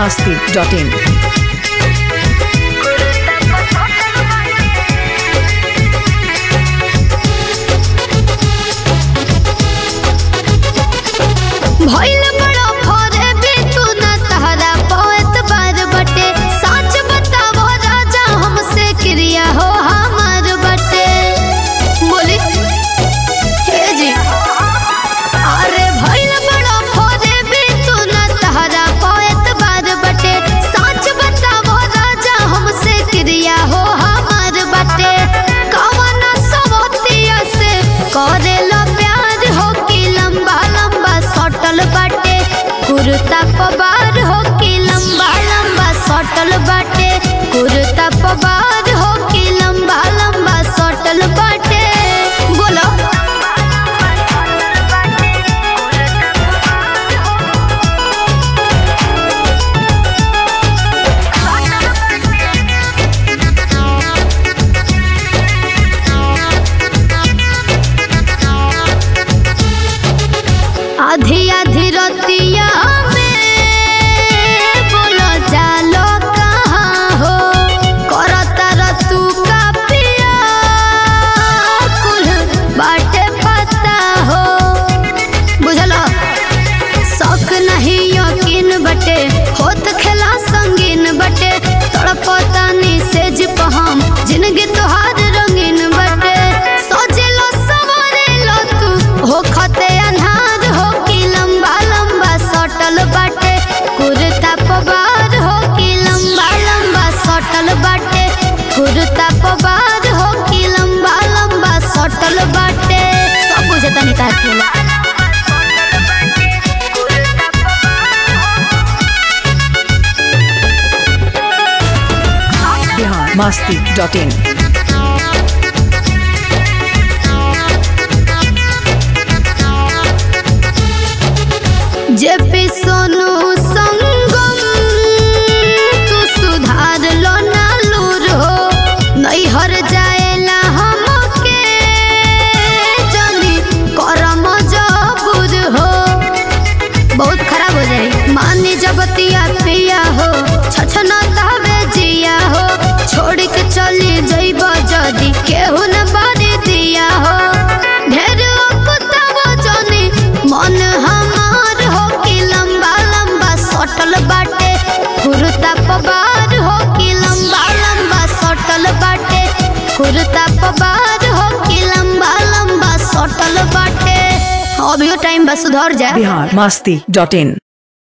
biharmasti.in। भइल बड़ा फरे भी तू ना तहरा पौत बार बटे सच बतावो राजा हमसे क्रिया हो हमार बटे बोली हे जी अरे भइल बड़ा फरे भी तू ना तहरा पौत बार बटे सच बतावो राजा हमसे क्रिया हो हमार बटे कवना सबतिया से करेला प्यार हो कि लंबा लंबा सटल बाटे कुर्ता पवार हो कि लंबा लंबा सटल बाटे कुर्ता पवार हो कि लंबा लंबा सटल बाटे बोलो आधी आधी रतिया में बोलो जालो कहाँ हो करता रतु का पिया कुल बाटे पता हो बुझलो शौक नहीं यकीन बटे होत खेला संगीन बटे तड़पता नी सेज पहम जिंदगी तोहार रंगीन बटे सोचलो सवारेलो तू हो खते अन्हार हो कि लंबा लंबा सटल बाटे कुर्ता पवार हो कि लंबा लंबा सटल बाटे कुर्ता पवार हो कि लंबा लंबा सटल बाटे सब बुझता नहीं का खेला biharmasti.in। जेपी सोनू संगम तू सुधार लो ना लूर हो नहीं हर जाएला हमके जनी करम जबूर हो बहुत खराब हो जाए मानी जबतिया पिया हो छछना तावे जिया हो छोड़ के चली जइब जदी केहू न बारी दिया हो ढेर कुतावा जनी मन हमार हो कि लंबा लंबा सटल बाटे कुर्ता पवार हो कि लंबा लंबा सटल बाटे कुर्ता पवार हो कि लंबा लंबा सटल बाटे अभी टाइम बस सुधर जाए biharmasti.in।